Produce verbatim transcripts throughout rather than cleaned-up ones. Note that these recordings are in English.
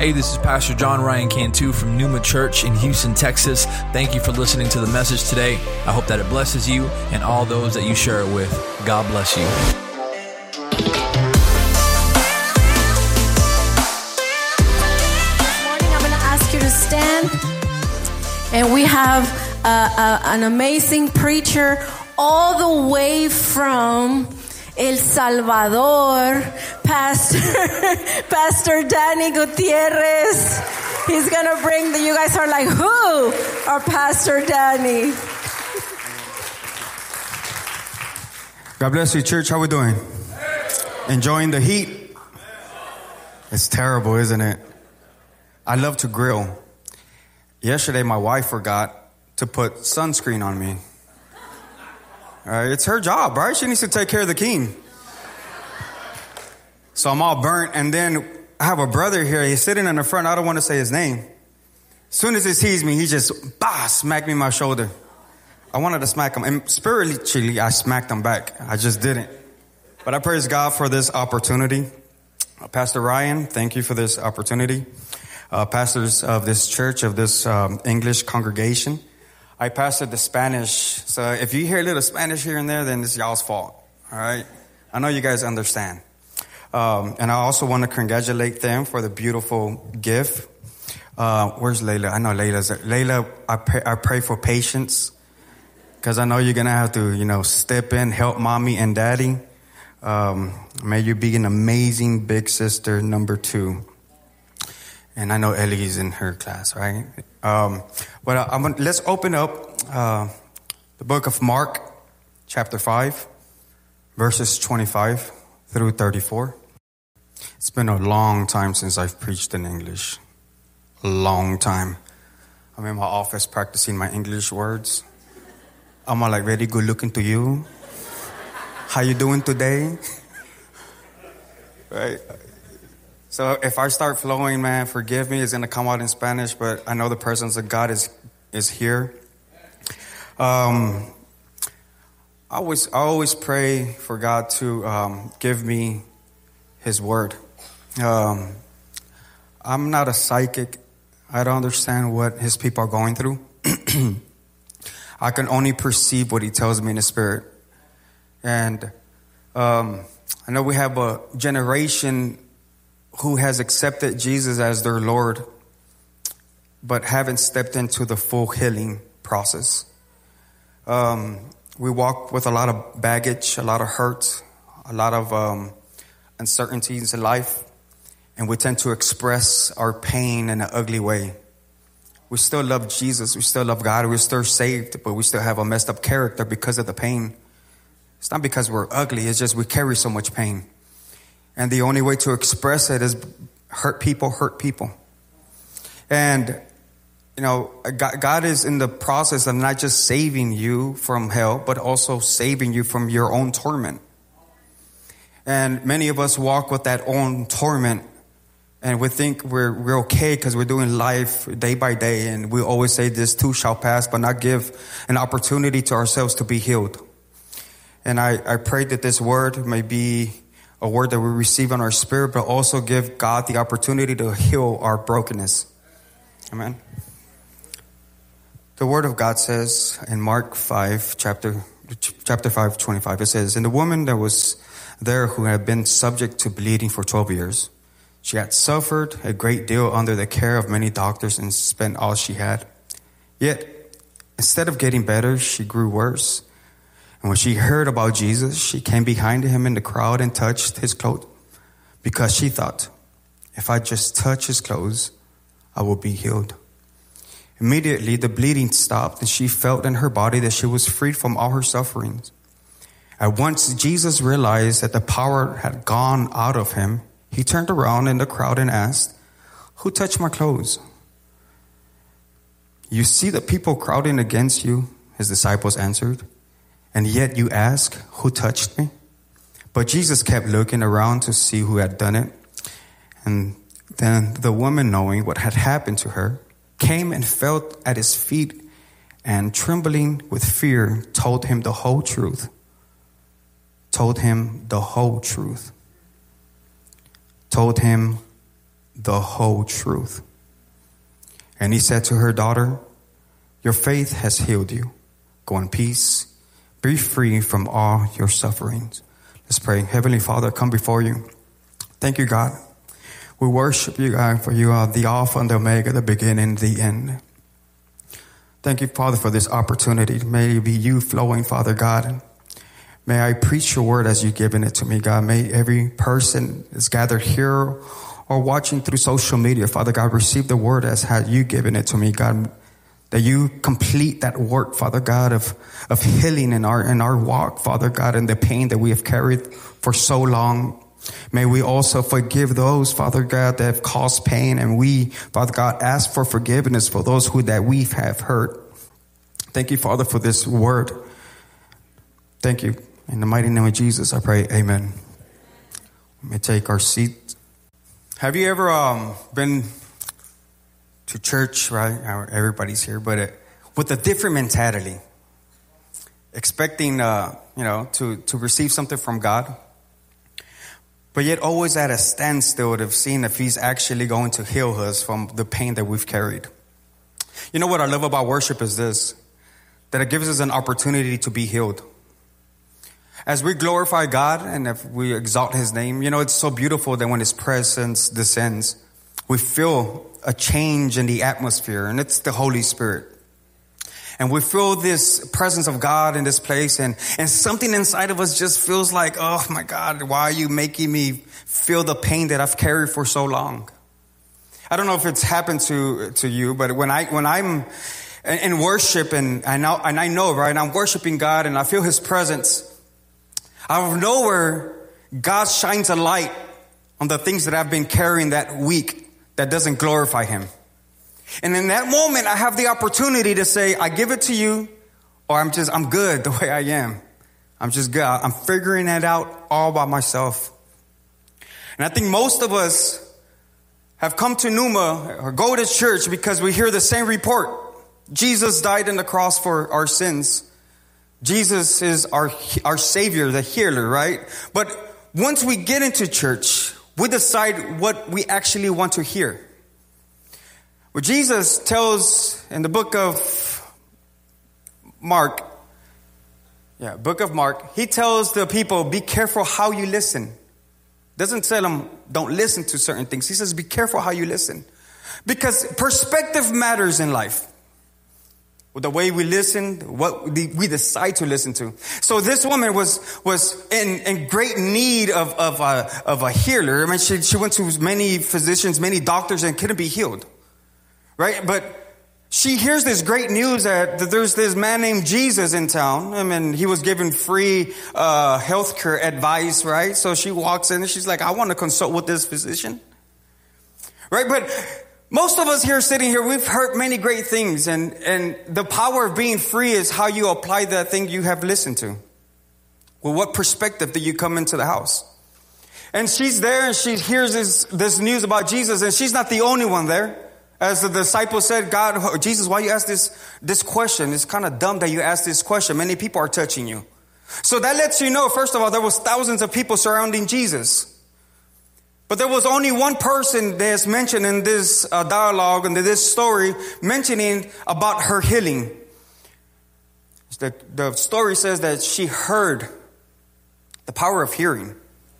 Hey, this is Pastor John Ryan Cantu from Pneuma Church in Houston, Texas. Thank you for listening to the message today. I hope that it blesses you and all those that you share it with. God bless you. This morning I'm going to ask you to stand. And we have uh, uh, an amazing preacher all the way from El Salvador, Pastor Pastor Danny Gutierrez. He's gonna bring the. You guys are like, who? Our Pastor Danny. God bless you, church. How we doing? Enjoying the heat? It's terrible, isn't it? I love to grill. Yesterday, my wife forgot to put sunscreen on me. Uh, it's her job, right? She needs to take care of the king. So I'm all burnt. And then I have a brother here. He's sitting in the front. I don't want to say his name. As soon as he sees me, he just, bah, smacked me in my shoulder. I wanted to smack him. And spiritually, I smacked him back. I just didn't. But I praise God for this opportunity. Uh, Pastor Ryan, thank you for this opportunity. Uh, pastors of this church, of this um, English congregation. I pastored the Spanish, so if you hear a little Spanish here and there, then it's y'all's fault, all right? I know you guys understand. Um, and I also want to congratulate them for the beautiful gift. Uh, where's Layla? I know Layla's there. Layla, I pray, I pray for patience, because I know you're going to have to, you know, step in, help mommy and daddy. Um, may you be an amazing big sister number two. And I know Ellie's in her class, right? Um, but I, I'm gonna, let's open up uh, the book of Mark, chapter five, verses twenty-five through thirty-four. It's been a long time since I've preached in English. A long time. I'm in my office practicing my English words. I'm all like, very good looking to you. How you doing today? Right? So if I start flowing, man, forgive me. It's going to come out in Spanish, but I know the presence of God is is here. Um, I always, I always pray for God to um, give me His word. Um, I'm not a psychic. I don't understand what His people are going through. I can only perceive what He tells me in the Spirit. And um, I know we have a generation who has accepted Jesus as their Lord, but haven't stepped into the full healing process. Um, we walk with a lot of baggage, a lot of hurt, a lot of um, uncertainties in life, and we tend to express our pain in an ugly way. We still love Jesus, we still love God, we're still saved, but we still have a messed up character because of the pain. It's not because we're ugly, it's just we carry so much pain. And the only way to express it is hurt people, hurt people. And, you know, God is in the process of not just saving you from hell, but also saving you from your own torment. And many of us walk with that own torment, and we think we're, we're okay because we're doing life day by day. And we always say this too shall pass, but not give an opportunity to ourselves to be healed. And I, I pray that this word may be a word that we receive in our spirit, but also give God the opportunity to heal our brokenness. Amen. The word of God says in Mark five, chapter, chapter five, twenty-five, it says, and the woman that was there who had been subject to bleeding for twelve years, she had suffered a great deal under the care of many doctors and spent all she had. Yet, instead of getting better, she grew worse. And when she heard about Jesus, she came behind him in the crowd and touched his clothes, because she thought, if I just touch his clothes, I will be healed. Immediately, the bleeding stopped, and she felt in her body that she was freed from all her sufferings. At once, Jesus realized that the power had gone out of him. He turned around in the crowd and asked, who touched my clothes? You see the people crowding against you, his disciples answered. And yet you ask, who touched me? But Jesus kept looking around to see who had done it. And then the woman, knowing what had happened to her, came and fell at his feet and, trembling with fear, told him the whole truth. Told him the whole truth. Told him the whole truth. And he said to her, daughter, your faith has healed you. Go in peace. Be free from all your sufferings. Let's pray. Heavenly Father, come before you. Thank you, God. We worship you, God, for you are the Alpha and the Omega, the beginning and the end. Thank you, Father, for this opportunity. May it be you flowing, Father God. May I preach your word as you've given it to me, God. May every person that's gathered here or watching through social media, Father God, receive the word as had you given it to me, God. That you complete that work, Father God, of, of healing in our, in our walk, Father God, and the pain that we have carried for so long. May we also forgive those, Father God, that have caused pain. And we, Father God, ask for forgiveness for those who that we have hurt. Thank you, Father, for this word. Thank you. In the mighty name of Jesus, I pray, amen. Let me take our seat. Have you ever um, been to church, right? Everybody's here, but uh, with a different mentality, expecting, uh, you know, to, to receive something from God, but yet always at a standstill of seeing if he's actually going to heal us from the pain that we've carried. You know what I love about worship is this, that it gives us an opportunity to be healed. As we glorify God and if we exalt his name, you know, it's so beautiful that when his presence descends, we feel a change in the atmosphere, and it's the Holy Spirit. And we feel this presence of God in this place, and, and something inside of us just feels like, oh my God, why are you making me feel the pain that I've carried for so long? I don't know if it's happened to, to you, but when I, when I'm in worship and I know, and I know, right, I'm worshiping God and I feel his presence, out of nowhere, God shines a light on the things that I've been carrying that week that doesn't glorify him. And in that moment, I have the opportunity to say, I give it to you, or I'm just, I'm good the way I am. I'm just good. I'm figuring it out all by myself. And I think most of us have come to Numa or go to church because we hear the same report. Jesus died on the cross for our sins. Jesus is our, our Savior, the healer, right? But once we get into church, we decide what we actually want to hear. Well, Jesus tells in the book of Mark, yeah, book of Mark, he tells the people, be careful how you listen. Doesn't tell them don't listen to certain things. He says, be careful how you listen. Because perspective matters in life. With the way we listen, what we decide to listen to. So this woman was was in, in great need of of a, of a healer. I mean, she she went to many physicians, many doctors, and couldn't be healed, right? But she hears this great news that, that there's this man named Jesus in town. I mean, he was given free uh, healthcare advice, right? So she walks in and she's like, I want to consult with this physician, right? But most of us here sitting here, we've heard many great things, and, and the power of being free is how you apply that thing you have listened to. Well, what perspective do you come into the house? And she's there and she hears this, this news about Jesus, and she's not the only one there. As the disciples said, God, Jesus, why you ask this, this question? It's kind of dumb that you ask this question. Many people are touching you. So that lets you know, first of all, there was thousands of people surrounding Jesus. But there was only one person that's mentioned in this uh, dialogue and in this story mentioning about her healing. The, the story says that she heard the power of hearing,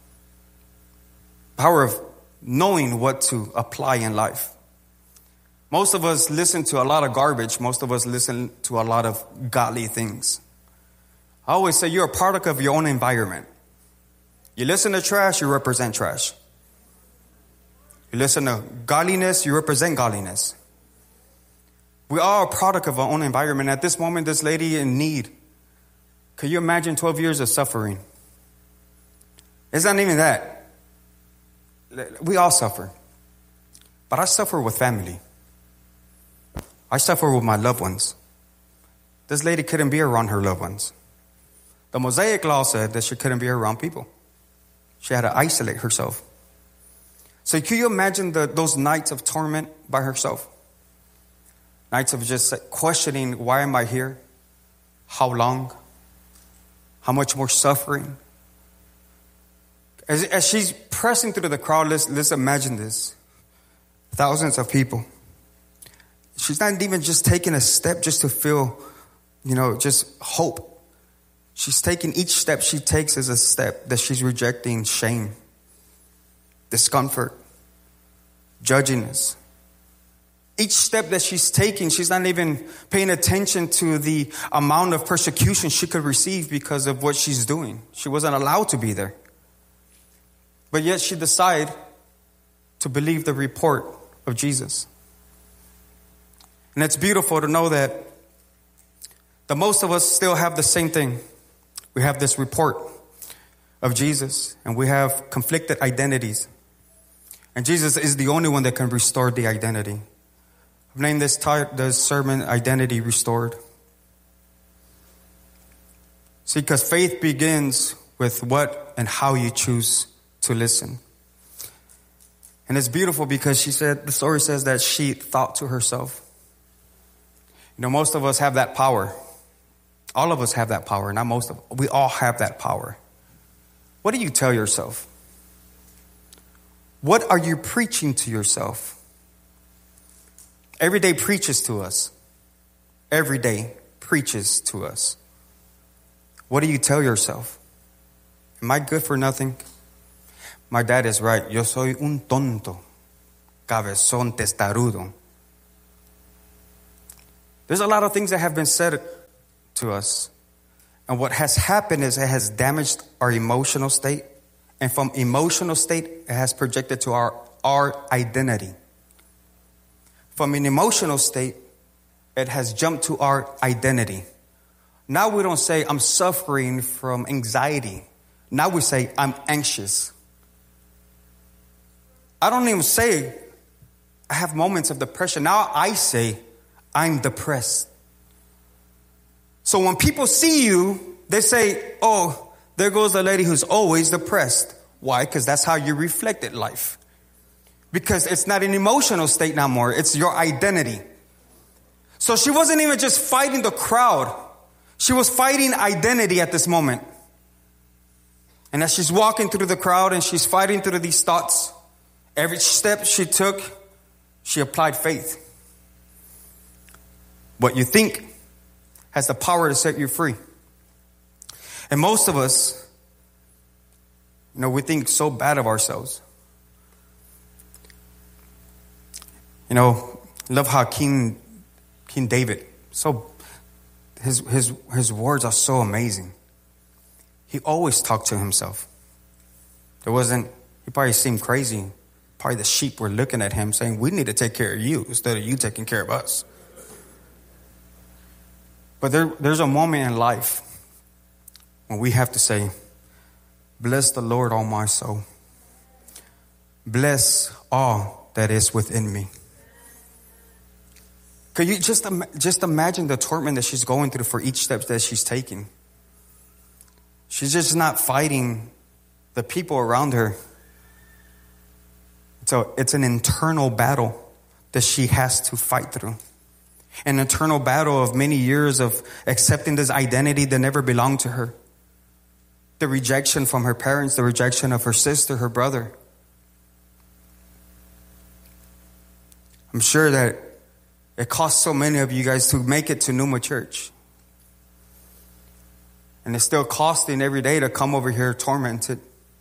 power of knowing what to apply in life. Most of us listen to a lot of garbage. Most of us listen to a lot of godly things. I always say you're a product of your own environment. You listen to trash, you represent trash. You listen to godliness, you represent godliness. We are a product of our own environment. At this moment, this lady in need. Can you imagine twelve years of suffering? It's not even that. We all suffer. But I suffer with family. I suffer with my loved ones. This lady couldn't be around her loved ones. The Mosaic law said that she couldn't be around people. She had to isolate herself. So can you imagine the, those nights of torment by herself? Nights of just questioning, why am I here? How long? How much more suffering? As, as she's pressing through the crowd, let's, let's imagine this. thousands of people. She's not even just taking a step just to feel, you know, just hope. She's taking each step she takes as a step that she's rejecting shame, discomfort, judginess. Each step that she's taking, she's not even paying attention to the amount of persecution she could receive because of what she's doing. She wasn't allowed to be there. But yet she decided to believe the report of Jesus. And it's beautiful to know that the most of us still have the same thing. We have this report of Jesus, and we have conflicted identities. And Jesus is the only one that can restore the identity. I've named this, tar- this sermon, Identity Restored. See, because faith begins with what and how you choose to listen. And it's beautiful because she said, the story says that she thought to herself. You know, most of us have that power. All of us have that power. Not most of us. We all have that power. What do you tell yourself? What are you preaching to yourself? Every day preaches to us. Every day preaches to us. What do you tell yourself? Am I good for nothing? My dad is right. Yo soy un tonto, cabezón, testarudo. There's a lot of things that have been said to us. And what has happened is it has damaged our emotional state. And from emotional state, it has projected to our, our identity. From an emotional state, it has jumped to our identity. Now we don't say, I'm suffering from anxiety. Now we say, I'm anxious. I don't even say, I have moments of depression. Now I say, I'm depressed. So when people see you, they say, oh, there goes the lady who's always depressed. Why? Because that's how you reflected life. Because it's not an emotional state no more. It's your identity. So she wasn't even just fighting the crowd. She was fighting identity at this moment. And as she's walking through the crowd and she's fighting through these thoughts, every step she took, she applied faith. What you think has the power to set you free. And most of us, you know, we think so bad of ourselves. You know, love how King King David, so his his his words are so amazing. He always talked to himself. There wasn't, he probably seemed crazy. Probably the sheep were looking at him saying, we need to take care of you instead of you taking care of us. But there, there's a moment in life when we have to say, bless the Lord, all my soul. Bless all that is within me. Could you just, just imagine the torment that she's going through for each step that she's taking? She's just not fighting the people around her. So it's an internal battle that she has to fight through. An internal battle of many years of accepting this identity that never belonged to her. The rejection from her parents, the rejection of her sister, her brother. I'm sure that it cost so many of you guys to make it to Numa Church. And it's still costing every day to come over here tormented.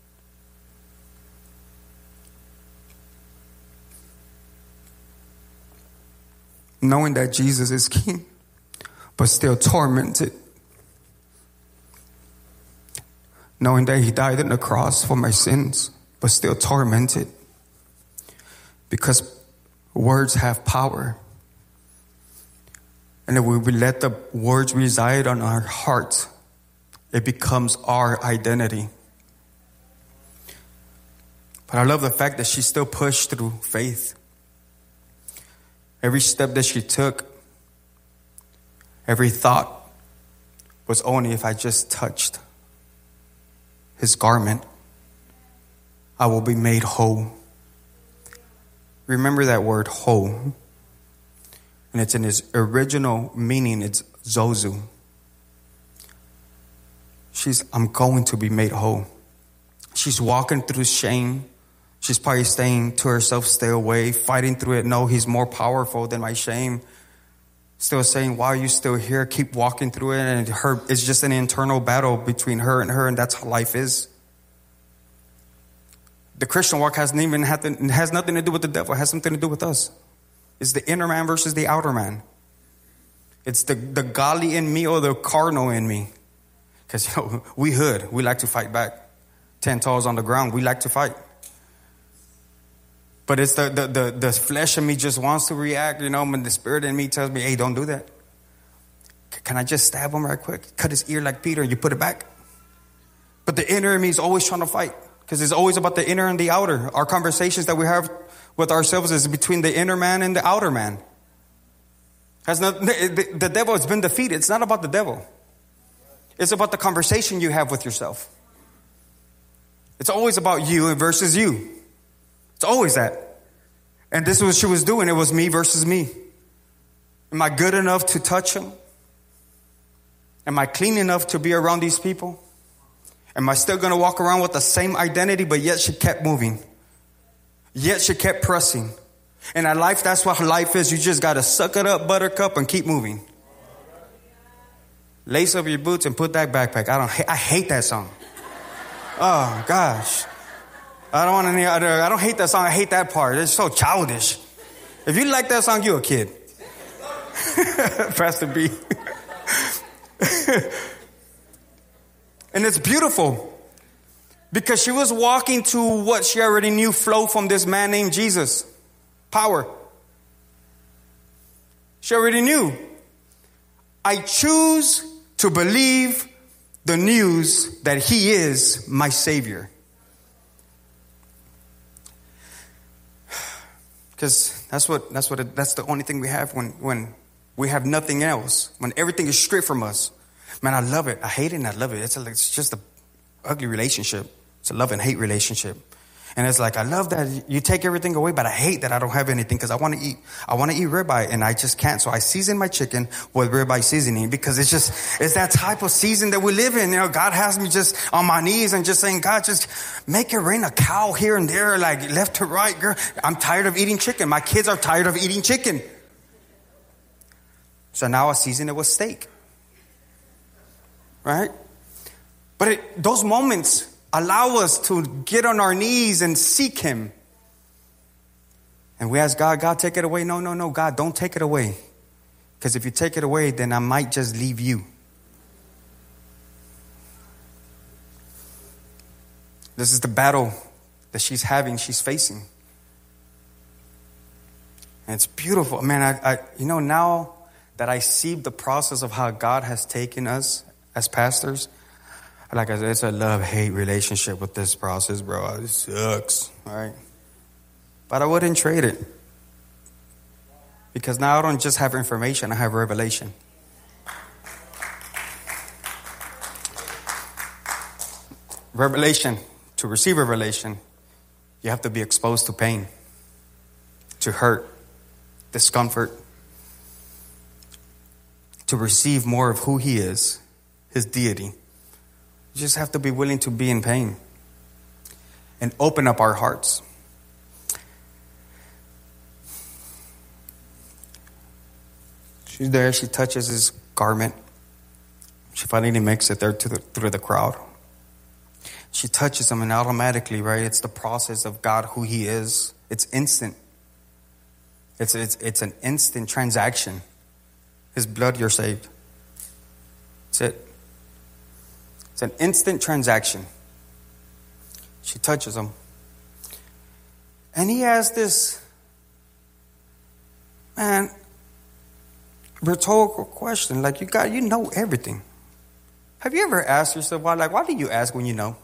Knowing that Jesus is King, but still tormented. Knowing that he died on the cross for my sins, but still tormented. Because words have power. And if we let the words reside on our heart, it becomes our identity. But I love the fact that she still pushed through faith. Every step that she took, every thought was only if I just touched his garment, I will be made whole. Remember that word, whole. And it's in its original meaning, it's zozu. She's, I'm going to be made whole. She's walking through shame. She's probably staying to herself, stay away, fighting through it. No, he's more powerful than my shame. Still saying, why are you still here? Keep walking through it. And her, it's just an internal battle between her and her, and that's how life is. The Christian walk hasn't even had to, has nothing to do with the devil. It has something to do with us. It's the inner man versus the outer man. It's the, the godly in me or the carnal in me. Because, you know, we hood. We like to fight back. Ten toes on the ground. We like to fight. But it's the, the, the, the flesh in me just wants to react, you know, when the spirit in me tells me, hey, don't do that. Can I just stab him right quick? Cut his ear like Peter and you put it back? But the inner in me is always trying to fight. Because it's always about the inner and the outer. Our conversations that we have with ourselves is between the inner man and the outer man. Has not, the, the devil has been defeated. It's not about the devil. It's about the conversation you have with yourself. It's always about you versus you. It's always that. And this is what she was doing. It was me versus me. Am I good enough to touch him? Am I clean enough to be around these people? Am I still going to walk around with the same identity, but yet she kept moving? Yet she kept pressing. And in life, that's what life is. You just got to suck it up, buttercup, and keep moving. Lace up your boots and put that backpack. I don't. I hate that song. Oh, gosh. I don't want any other. I don't hate that song. I hate that part. It's so childish. If you like that song, you're a kid. Pastor B. And it's beautiful because she was walking to what she already knew flow from this man named Jesus. Power. She already knew. I choose to believe the news that he is my Savior. Because that's what that's what it, that's the only thing we have when when we have nothing else. When everything is stripped from us. Man, I love it. I hate it and I love it. It's, a, it's just a ugly relationship. It's a love and hate relationship. And it's like, I love that you take everything away, but I hate that I don't have anything because I want to eat. I want to eat ribeye and I just can't. So I season my chicken with ribeye seasoning because it's just, it's that type of season that we live in. You know, God has me just on my knees and just saying, God, just make it rain a cow here and there, like left to right, girl. I'm tired of eating chicken. My kids are tired of eating chicken. So now I season it with steak. Right? But it, those moments allow us to get on our knees and seek him. And we ask God, God, take it away. No, no, no, God, don't take it away. Because if you take it away, then I might just leave you. This is the battle that she's having, she's facing. And it's beautiful. Man, I, I you know, now that I see the process of how God has taken us as pastors, like I said, it's a love-hate relationship with this process, bro. It sucks, all right? But I wouldn't trade it. Because now I don't just have information, I have revelation. Revelation, to receive revelation, you have to be exposed to pain, to hurt, discomfort, to receive more of who he is, his deity. You just have to be willing to be in pain and open up our hearts. She's there. She touches his garment. She finally makes it there to the, through the crowd. She touches him and automatically, right? It's the process of God, who he is. It's instant. It's, it's, it's an instant transaction. His blood, you're saved. That's it. It's an instant transaction. She touches him. And he has this, man, rhetorical question. Like, you got, you know everything. Have you ever asked yourself, why, like, why do you ask when you know?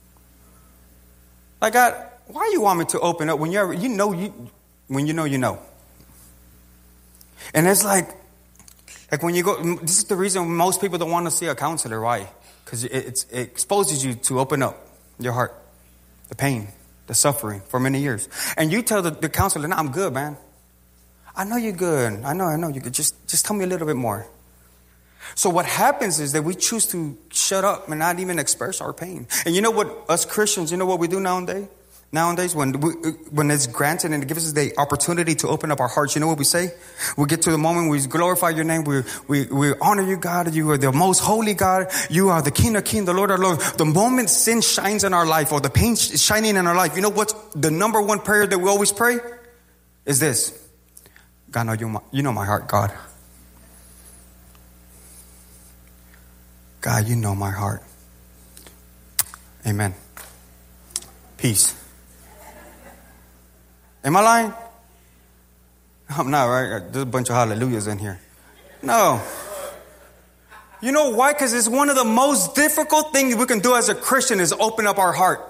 Like, God, why do you want me to open up when you ever, you know, you, when you know, you know? And it's like, like when you go, this is the reason most people don't want to see a counselor. Why? Because it, it's, it exposes you to open up your heart, the pain, the suffering for many years. And you tell the, the counselor, no, I'm good, man. I know you're good. I know, I know you're good. Just, just tell me a little bit more. So what happens is that we choose to shut up and not even express our pain. And you know what, us Christians, you know what we do nowadays? Nowadays, when we, when it's granted and it gives us the opportunity to open up our hearts, you know what we say? We get to the moment we glorify your name. We, we, we honor you, God. You are the most holy God. You are the King of kings, the Lord of lords. The moment sin shines in our life or the pain is shining in our life, you know what's the number one prayer that we always pray? Is this. God, know you, my, you know my heart, God. God, you know my heart. Amen. Peace. Am I lying? I'm not, right? There's a bunch of hallelujahs in here. No. You know why? Because it's one of the most difficult things we can do as a Christian is open up our heart.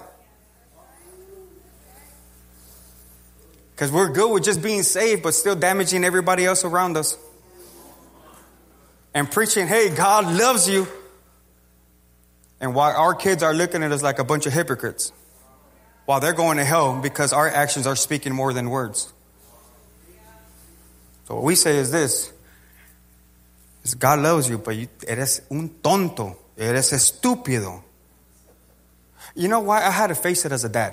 Because we're good with just being saved, but still damaging everybody else around us. And preaching, hey, God loves you. And while our kids are looking at us like a bunch of hypocrites. While they're going to hell because our actions are speaking more than words. So what we say is this. Is God loves you, but you, eres un tonto. Eres estúpido. You know why? I had to face it as a dad.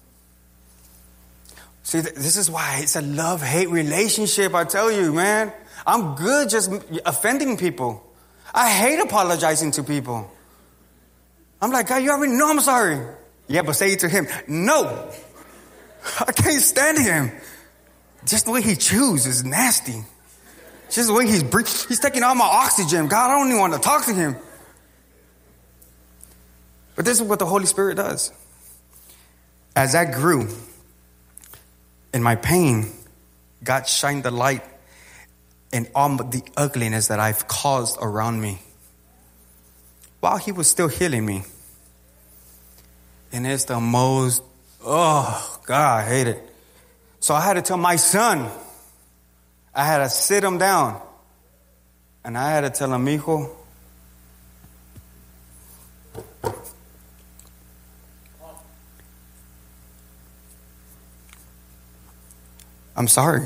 See, this is why it's a love-hate relationship, I tell you, man. I'm good just offending people. I hate apologizing to people. I'm like, God, you already know I'm sorry. Yeah, but say it to him. No. I can't stand him. Just the way he chews is nasty. Just the way he's breathing. He's taking all my oxygen. God, I don't even want to talk to him. But this is what the Holy Spirit does. As I grew in my pain, God shined the light in all the ugliness that I've caused around me. While he was still healing me. And it's the most, oh, God, I hate it. So I had to tell my son, I had to sit him down. And I had to tell him, mijo, I'm sorry.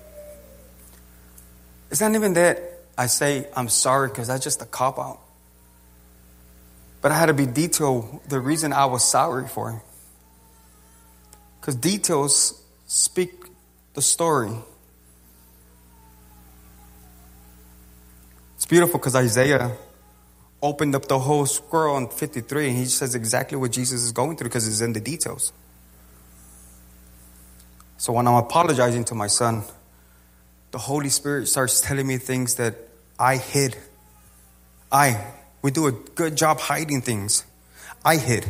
It's not even that I say I'm sorry because that's just a cop-out. But I had to be detailed the reason I was sorry for him. Because details speak the story. It's beautiful because Isaiah opened up the whole scroll on fifty-three and he says exactly what Jesus is going through because it's in the details. So when I'm apologizing to my son, the Holy Spirit starts telling me things that I hid. I We do a good job hiding things. I hid.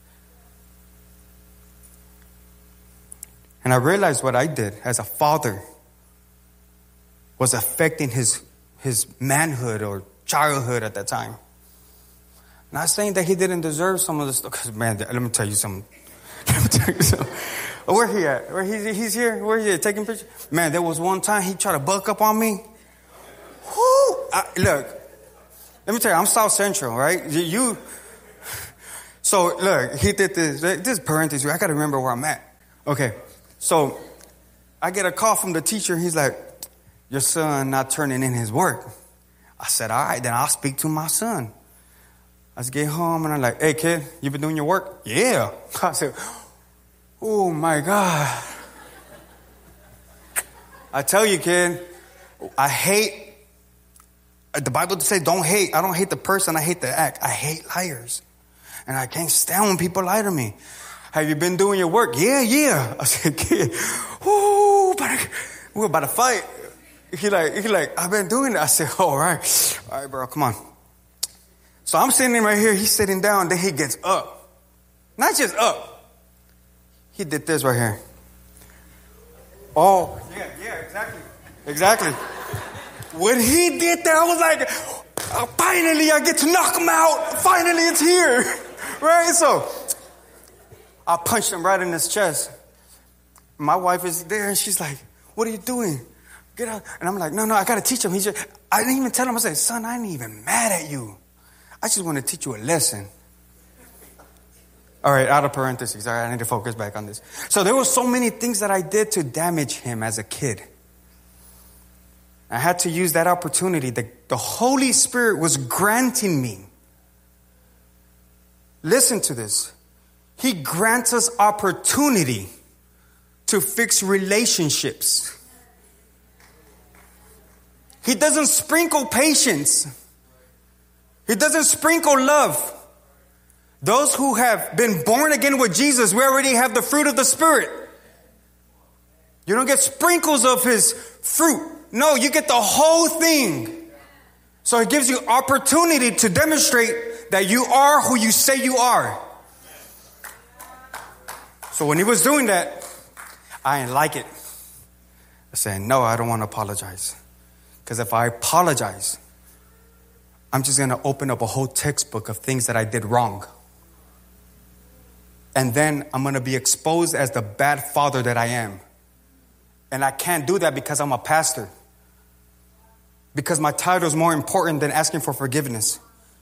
And I realized what I did as a father was affecting his, his manhood or childhood at that time. Not saying that he didn't deserve some of the stuff. Because, man, let me tell you something. Let me tell you something. Where he at? Where he, he's here? Where he at? Taking pictures? Man, there was one time he tried to buck up on me. Whoo! I, look. Let me tell you, I'm South Central, right? You, so look, he did this, this parenthesis, I got to remember where I'm at. Okay, so I get a call from the teacher. He's like, your son not turning in his work. I said, all right, then I'll speak to my son. I just get home and I'm like, hey kid, you been doing your work? Yeah. I said, oh my God. I tell you, kid, I hate the Bible says don't hate. I don't hate the person. I hate the act. I hate liars. And I can't stand when people lie to me. Have you been doing your work? Yeah, yeah. I said, kid, whoo, we're about to fight. He like, he like, I've been doing it. I said, oh, all right. All right, bro, come on. So I'm sitting right here. He's sitting down. Then he gets up. Not just up. He did this right here. Oh, yeah, yeah, exactly. Exactly. When he did that, I was like, oh, finally I get to knock him out. Finally it's here. Right? So I punched him right in his chest. My wife is there and she's like, what are you doing? Get out. And I'm like, no, no, I got to teach him. He just, I didn't even tell him. I said, son, I ain't even mad at you. I just want to teach you a lesson. All right, out of parentheses. All right, I need to focus back on this. So there were so many things that I did to damage him as a kid. I had to use that opportunity that the Holy Spirit was granting me. Listen to this. He grants us opportunity to fix relationships. He doesn't sprinkle patience. He doesn't sprinkle love. Those who have been born again with Jesus, we already have the fruit of the Spirit. You don't get sprinkles of His fruit. No, you get the whole thing. So He gives you opportunity to demonstrate that you are who you say you are. So when He was doing that, I didn't like it. I said, no, I don't want to apologize. Because if I apologize, I'm just going to open up a whole textbook of things that I did wrong. And then I'm going to be exposed as the bad father that I am. And I can't do that because I'm a pastor. Because my title is more important than asking for forgiveness.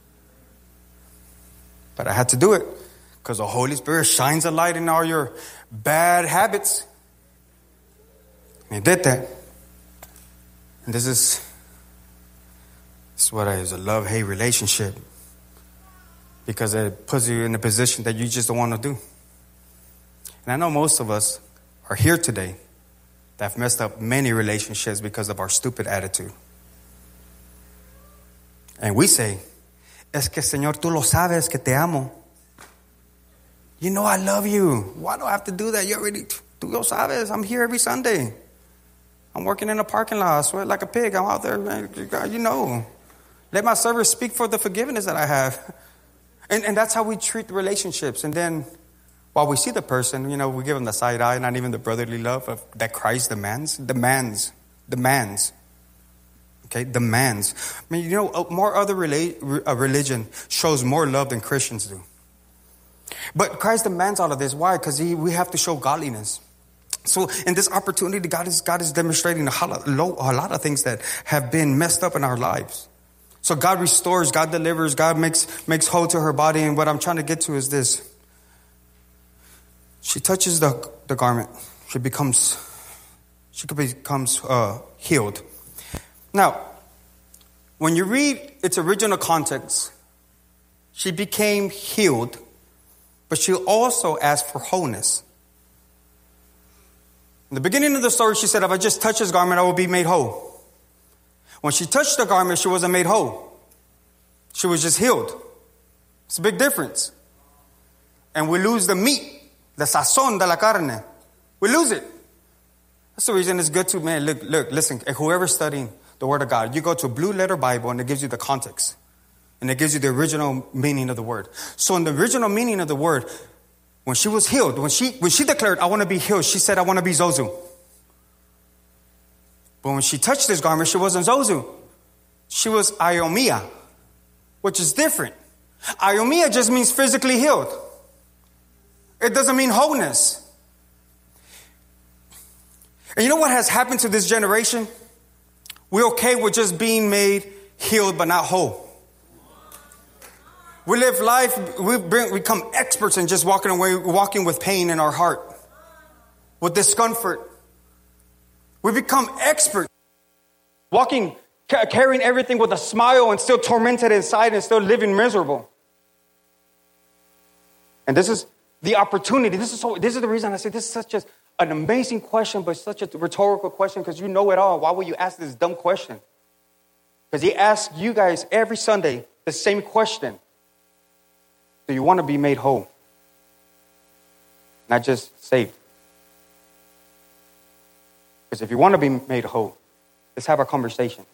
But I had to do it because the Holy Spirit shines a light in all your bad habits. And He did that. And this is, this is what is a love-hate relationship. Because it puts you in a position that you just don't want to do. And I know most of us are here today that have messed up many relationships because of our stupid attitude. And we say, es que Señor, tú lo sabes que te amo. You know I love you. Why do I have to do that? You already, tú lo sabes. I'm here every Sunday. I'm working in a parking lot. I sweat like a pig. I'm out there. Man, you know. Let my service speak for the forgiveness that I have. And, and that's how we treat relationships. And then while we see the person, you know, we give them the side eye, not even the brotherly love of, that Christ demands. Demands. Demands. Okay, demands. I mean, you know, more other rela- uh, religion shows more love than Christians do. But Christ demands all of this. Why? Because he, we have to show godliness. So in this opportunity, God is, God is demonstrating a lot, a lot of things that have been messed up in our lives. So God restores, God delivers, God makes makes whole to her body. And what I'm trying to get to is this. She touches the, the garment. She becomes, she becomes uh, healed. Now, when you read its original context, she became healed, but she also asked for wholeness. In the beginning of the story, she said, if I just touch His garment, I will be made whole. When she touched the garment, she wasn't made whole. She was just healed. It's a big difference. And we lose the meat, the sazón de la carne. We lose it. That's the reason it's good to, man, look, look, listen, whoever's studying the Word of God, you go to a blue letter Bible and it gives you the context. And it gives you the original meaning of the word. So in the original meaning of the word, when she was healed, when she when she declared, I want to be healed, she said, I want to be Zozu. But when she touched His garment, she wasn't Zozu. She was Iomia, which is different. Iomia just means physically healed. It doesn't mean wholeness. And you know what has happened to this generation? We're okay with just being made healed but not whole. We live life, we bring, we become experts in just walking away, walking with pain in our heart, with discomfort. We become experts, walking, ca- carrying everything with a smile and still tormented inside and still living miserable. And this is the opportunity. This is so. This is the reason I say this is such a, an amazing question, but such a rhetorical question because you know it all. Why would you ask this dumb question? Because He asks you guys every Sunday the same question. Do you want to be made whole? Not just saved. Because if you want to be made whole, let's have a conversation.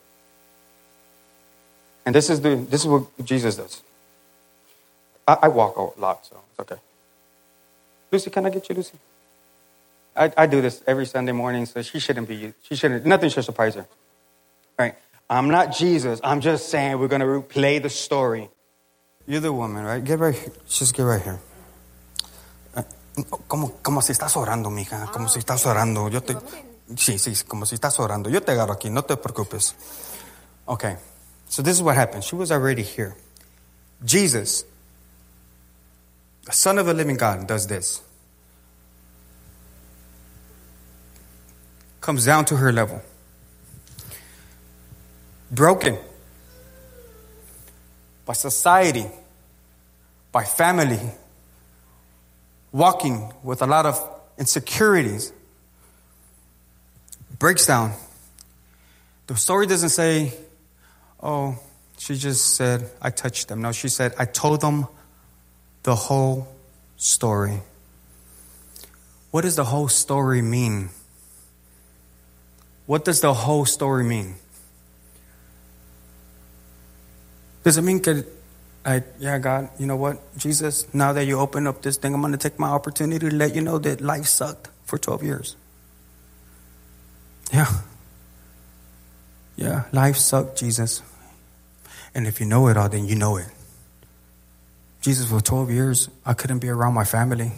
And this is the this is what Jesus does. I, I walk a lot, so it's okay. Lucy, can I get you, Lucy? I, I do this every Sunday morning, so she shouldn't be, she shouldn't, nothing should surprise her. All right. I'm not Jesus. I'm just saying we're going to replay the story. You're the woman, right? Get right here. Just get right here. Como, como si estás orando, mija. Como si estás orando. Yo te, sí, sí, como si estás orando. Yo te agarro aquí. No te preocupes. Okay. So this is what happened. She was already here. Jesus, the Son of the living God, does this. Comes down to her level. Broken. By society. By family. walking with a lot of insecurities, breaks down. The story doesn't say, oh, she just said, I touched them. No, she said, I told them the whole story. What does the whole story mean? What does the whole story mean? Does it mean that, I, yeah, God, you know what, Jesus, now that you open up this thing, I'm going to take my opportunity to let you know that life sucked for twelve years. Yeah. Yeah, life sucked, Jesus. And if you know it all, then you know it. Jesus, for twelve years, I couldn't be around my family.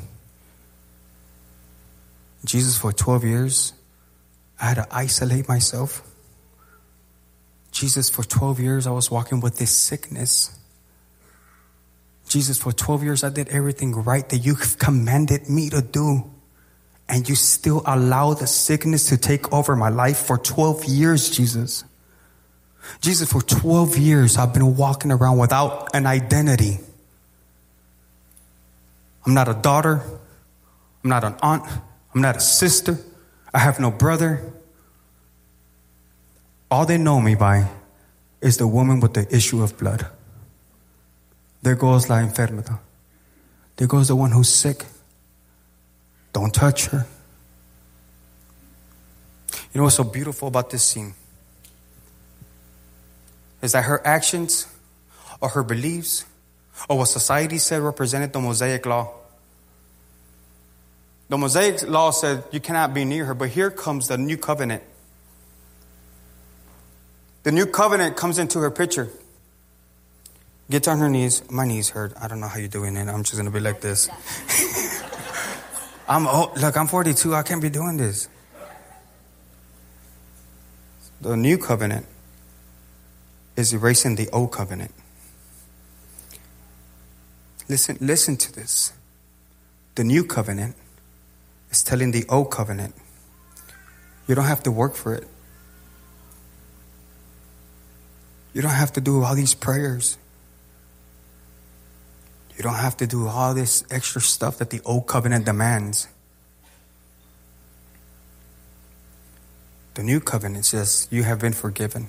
Jesus, for twelve years, I had to isolate myself. Jesus, for twelve years, I was walking with this sickness. Jesus, for twelve years, I did everything right that you commanded me to do. And you still allow the sickness to take over my life for twelve years, Jesus. Jesus, for twelve years, I've been walking around without an identity. I'm not a daughter. I'm not an aunt. I'm not a sister. I have no brother. All they know me by is the woman with the issue of blood. There goes la enfermedad. There goes the one who's sick. Don't touch her. You know what's so beautiful about this scene? Is that her actions or her beliefs or what society said represented the Mosaic law. The Mosaic law said you cannot be near her, but here comes the new covenant. The new covenant comes into her picture. Gets on her knees. My knees hurt. I don't know how you're doing it. I'm just going to be like this. I'm oh, look, I'm forty-two. I can't be doing this. The new covenant is erasing the old covenant. Listen, listen to this. The new covenant is telling the old covenant, you don't have to work for it. You don't have to do all these prayers. You don't have to do all this extra stuff that the old covenant demands. The new covenant says you have been forgiven.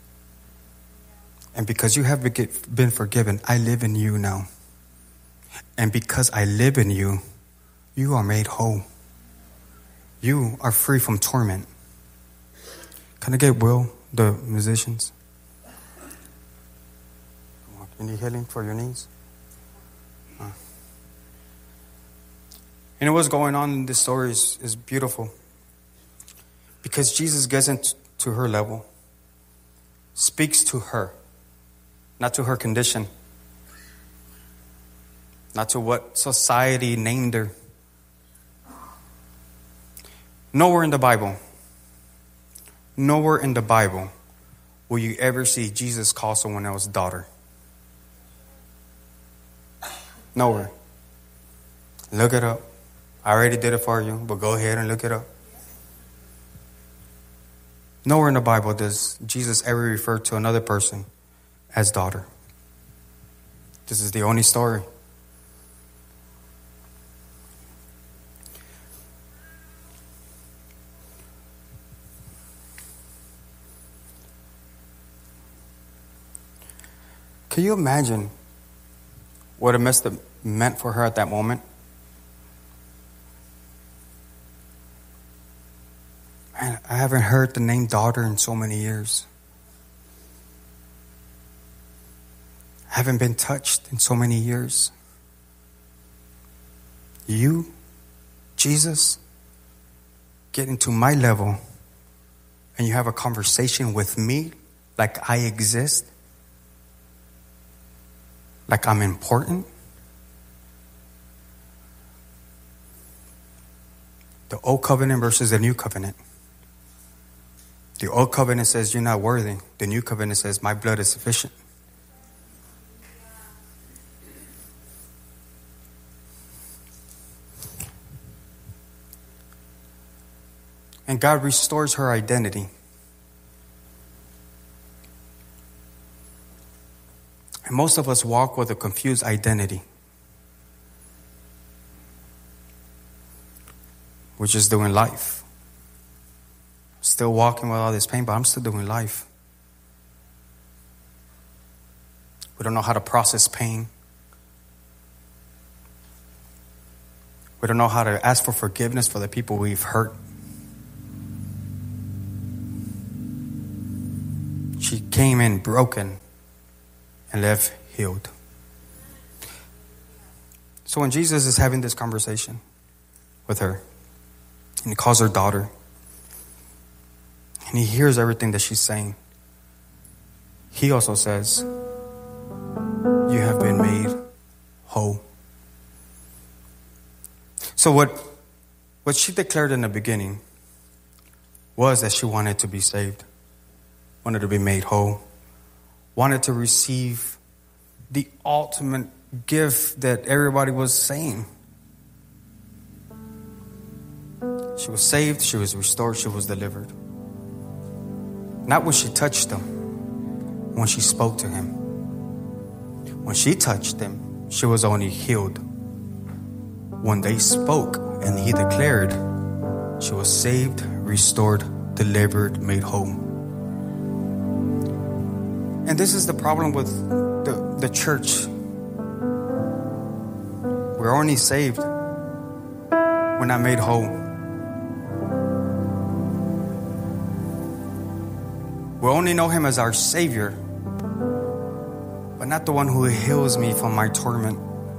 And because you have been forgiven, I live in you now. And because I live in you, you are made whole. You are free from torment. Can I get Will, the musicians? You need healing for your knees? Uh. You know what's going on in this story is, is beautiful. Because Jesus gets into her level, speaks to her, not to her condition, not to what society named her. Nowhere in the Bible, nowhere in the Bible will you ever see Jesus call someone else daughter. Nowhere. Look it up. I already did it for you, but go ahead and look it up. Nowhere in the Bible does Jesus ever refer to another person as daughter. This is the only story. Can you imagine what it must have meant for her at that moment? Man, I haven't heard the name daughter in so many years. I haven't been touched in so many years. You, Jesus, get into my level and you have a conversation with me like I exist, like I'm important. The old covenant versus the new covenant. The old covenant says you're not worthy. The new covenant says my blood is sufficient. And God restores her identity. And most of us walk with a confused identity. We're just doing life. Still walking with all this pain, but I'm still doing life. We don't know how to process pain. We don't know how to ask for forgiveness for the people we've hurt. She came in broken and left healed. So when Jesus is having this conversation with her, and he calls her daughter, and he hears everything that she's saying, he also says, you have been made whole. So what, what she declared in the beginning was that she wanted to be saved, wanted to be made whole, wanted to receive the ultimate gift that everybody was saying. She was saved, she was restored, she was delivered. Not when she touched him, when she spoke to him. When she touched him, she was only healed. When they spoke and he declared, she was saved, restored, delivered, made whole. And this is the problem with the, the church. We're only saved. We're not made whole. We only know him as our Savior, but not the one who heals me from my torment.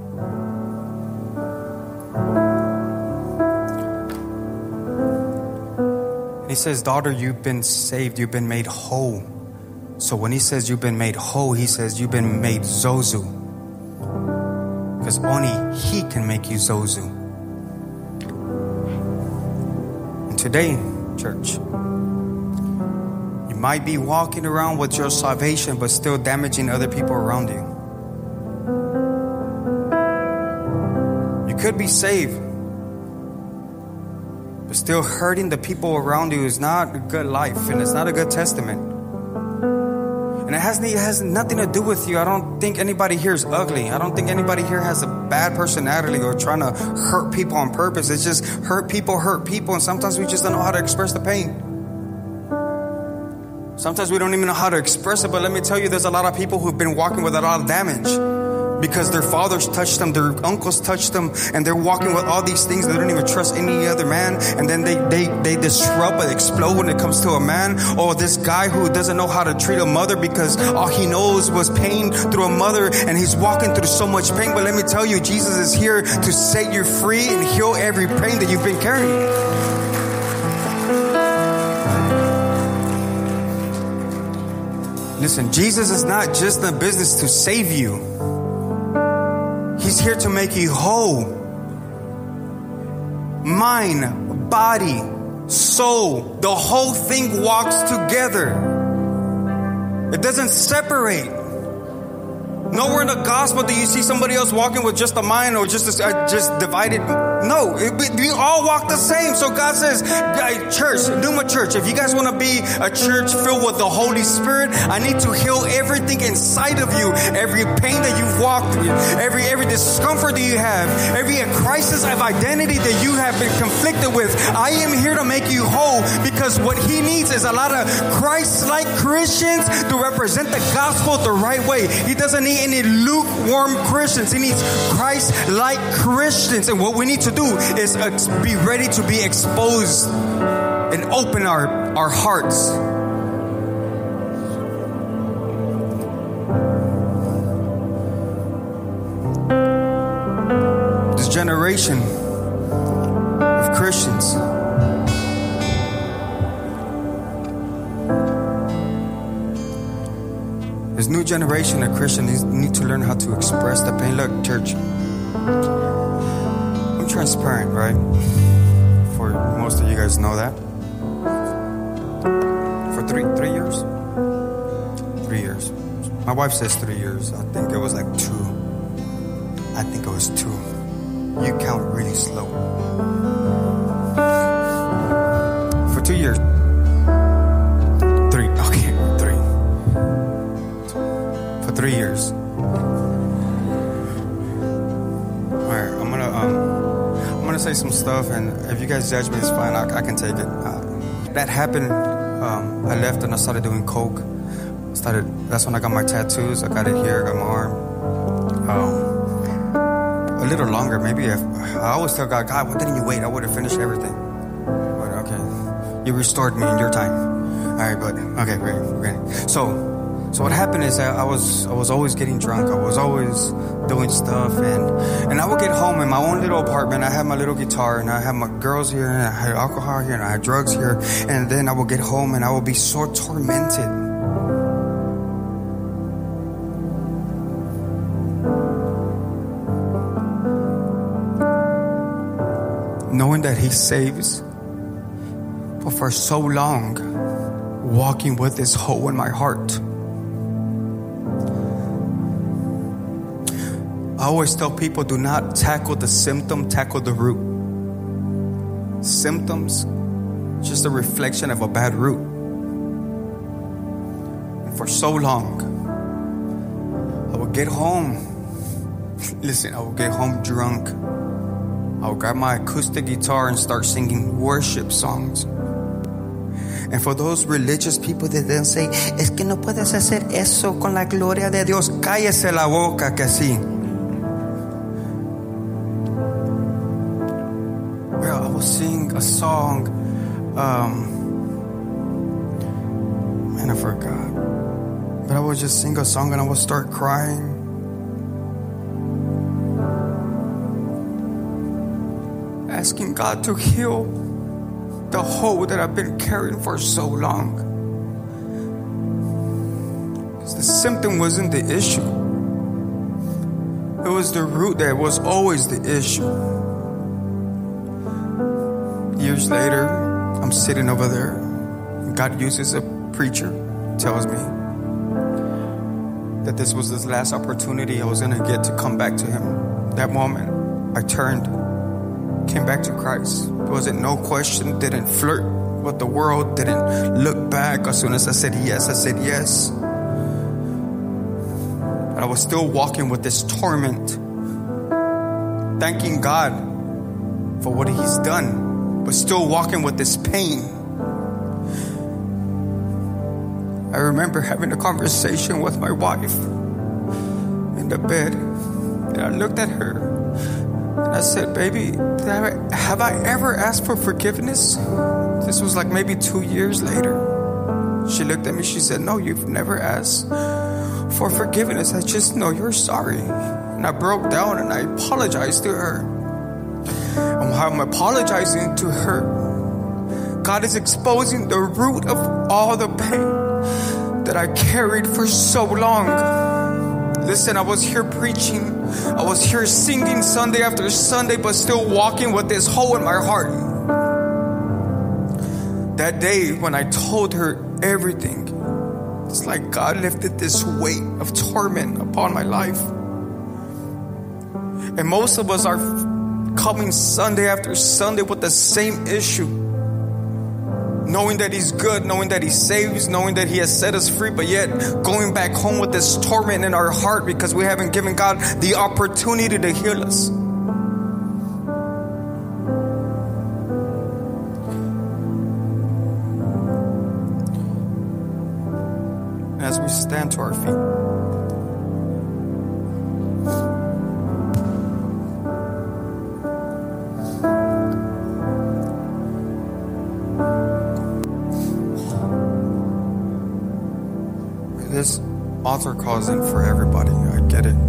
And he says, daughter, you've been saved, you've been made whole. So when he says you've been made whole, he says you've been made Zozu. Because only he can make you Zozu. And today, church, you might be walking around with your salvation, but still damaging other people around you. You could be saved, but still hurting the people around you is not a good life, and it's not a good testament. And it has, it has nothing to do with you. I don't think anybody here is ugly. I don't think anybody here has a bad personality or trying to hurt people on purpose. It's just hurt people hurt people, and sometimes we just don't know how to express the pain. Sometimes we don't even know how to express it, but let me tell you, there's a lot of people who've been walking with a lot of damage because their fathers touched them, their uncles touched them, and they're walking with all these things. They don't even trust any other man, and then they, they, they disrupt and explode when it comes to a man. Or this guy who doesn't know how to treat a mother because all he knows was pain through a mother, and he's walking through so much pain. But let me tell you, Jesus is here to set you free and heal every pain that you've been carrying. Listen, Jesus is not just in business to save you. He's here to make you whole. Mind, body, soul, the whole thing walks together. It doesn't separate. Nowhere in the gospel do you see somebody else walking with just a mind or just a, uh, just divided. No, it, we all walk the same. So God says, church, Numa Church, if you guys want to be a church filled with the Holy Spirit, I need to heal everything inside of you. Every pain that you've walked through, every every discomfort that you have, every crisis of identity that you have been conflicted with. I am here to make you whole, because what he needs is a lot of Christ-like Christians to represent the gospel the right way. He doesn't need any lukewarm Christians. He needs Christ-like Christians. And what we need to do is be ready to be exposed and open our, our hearts. This generation of Christians, this new generation of Christians need to learn how to express the pain. Look, church, I'm transparent, right? For most of you guys know that. For three three years? Three years. My wife says three years. I think it was like two. I think it was two. You count really slow. For two years. Three. Okay, three. For three years. Alright, I'm gonna um I'm gonna say some stuff, and if you guys judge me, it's fine. I, I can take it. Uh, that happened. Um, I left and I started doing coke. Started. That's when I got my tattoos. I got it here. I got my arm. Um, a little longer, maybe. If, I always tell God, God, why didn't you wait? I would have finished everything. But okay, you restored me in your time. All right, but okay, great, okay. So. So what happened is that I was I was always getting drunk. I was always doing stuff, and and I would get home in my own little apartment. I had my little guitar, and I had my girls here, and I had alcohol here, and I had drugs here. And then I would get home, and I would be so tormented. Knowing that He saves, but for so long, walking with this hole in my heart. I always tell people, do not tackle the symptom, tackle the root. Symptoms, just a reflection of a bad root. And for so long, I would get home. Listen, I would get home drunk. I would grab my acoustic guitar and start singing worship songs. And for those religious people that then say, es que no puedes hacer eso con la gloria de Dios, cállese la boca que sí. Sing a song, um, man, I forgot, but I would just sing a song and I would start crying. Asking God to heal the hole that I've been carrying for so long. Because the symptom wasn't the issue. It was the root that was always the issue. Years later, I'm sitting over there. God uses a preacher, tells me that this was the last opportunity I was going to get to come back to Him. That moment, I turned, came back to Christ. There wasn't no question, didn't flirt with the world, didn't look back. As soon as I said yes, I said yes. But I was still walking with this torment, thanking God for what He's done, but still walking with this pain. I remember having a conversation with my wife in the bed, and I looked at her and I said, baby, have I ever asked for forgiveness? This was like maybe two years later. She looked at me, she said, no, you've never asked for forgiveness. I just know you're sorry. And I broke down and I apologized to her. And while I'm apologizing to her, God is exposing the root of all the pain that I carried for so long. Listen, I was here preaching. I was here singing Sunday after Sunday, but still walking with this hole in my heart. That day when I told her everything, it's like God lifted this weight of torment upon my life. And most of us are coming Sunday after Sunday with the same issue. Knowing that He's good, knowing that He saves, knowing that He has set us free, but yet going back home with this torment in our heart because we haven't given God the opportunity to heal us. As we stand to our feet, this altar call isn't for everybody. I get it.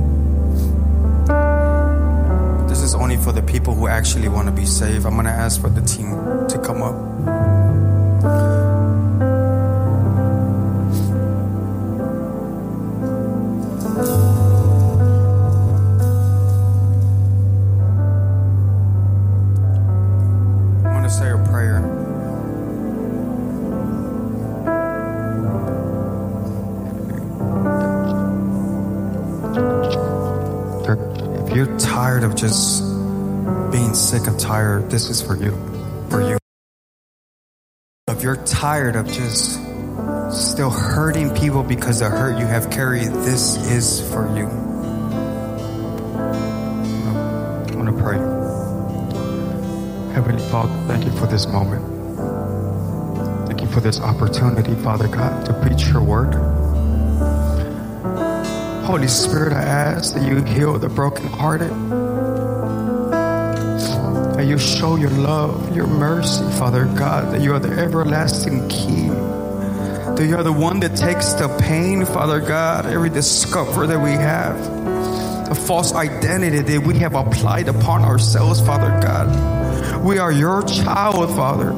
This is only for the people who actually want to be saved. I'm going to ask for the team to come up. I'm going to say a prayer. If you're tired of just being sick and tired, this is for you. For you. If you're tired of just still hurting people because the hurt you have carried, this is for you. I'm going to pray. Heavenly Father, thank you for this moment. Thank you for this opportunity, Father God, to preach your word. Holy Spirit, I ask that you heal the brokenhearted. That you show your love, your mercy, Father God, that you are the everlasting King. That you are the one that takes the pain, Father God, every discomfort that we have, the false identity that we have applied upon ourselves, Father God. We are your child, Father.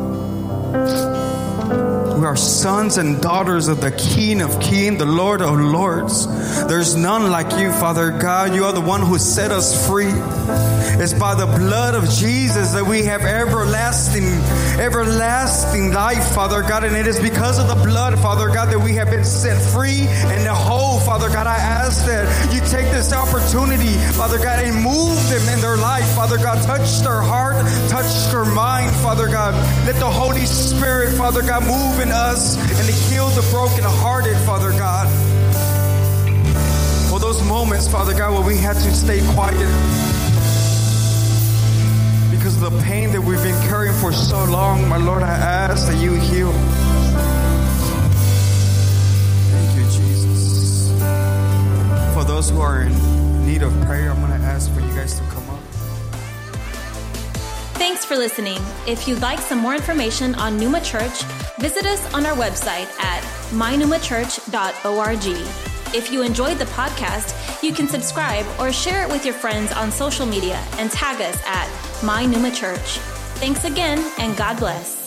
We are sons and daughters of the King of Kings, the Lord of Lords. There's none like you, Father God. You are the one who set us free. It's by the blood of Jesus that we have everlasting, everlasting life, Father God. And it is because of the blood, Father God, that we have been set free and whole, Father God. I ask that you take this opportunity, Father God, and move them in their life, Father God. Touch their heart, touch their mind, Father God. Let the Holy Spirit, Father God, move in us and to heal the brokenhearted, Father God. For those moments, Father God, where we had to stay quiet because of the pain that we've been carrying for so long, my Lord, I ask that you heal. Thank you, Jesus. For those who are in need of prayer, I'm going to ask for you guys to come up. Thanks for listening. If you'd like some more information on Pneuma Church, visit us on our website at my pneuma church dot org. If you enjoyed the podcast, you can subscribe or share it with your friends on social media and tag us at My Pneuma Church. Thanks again, and God bless.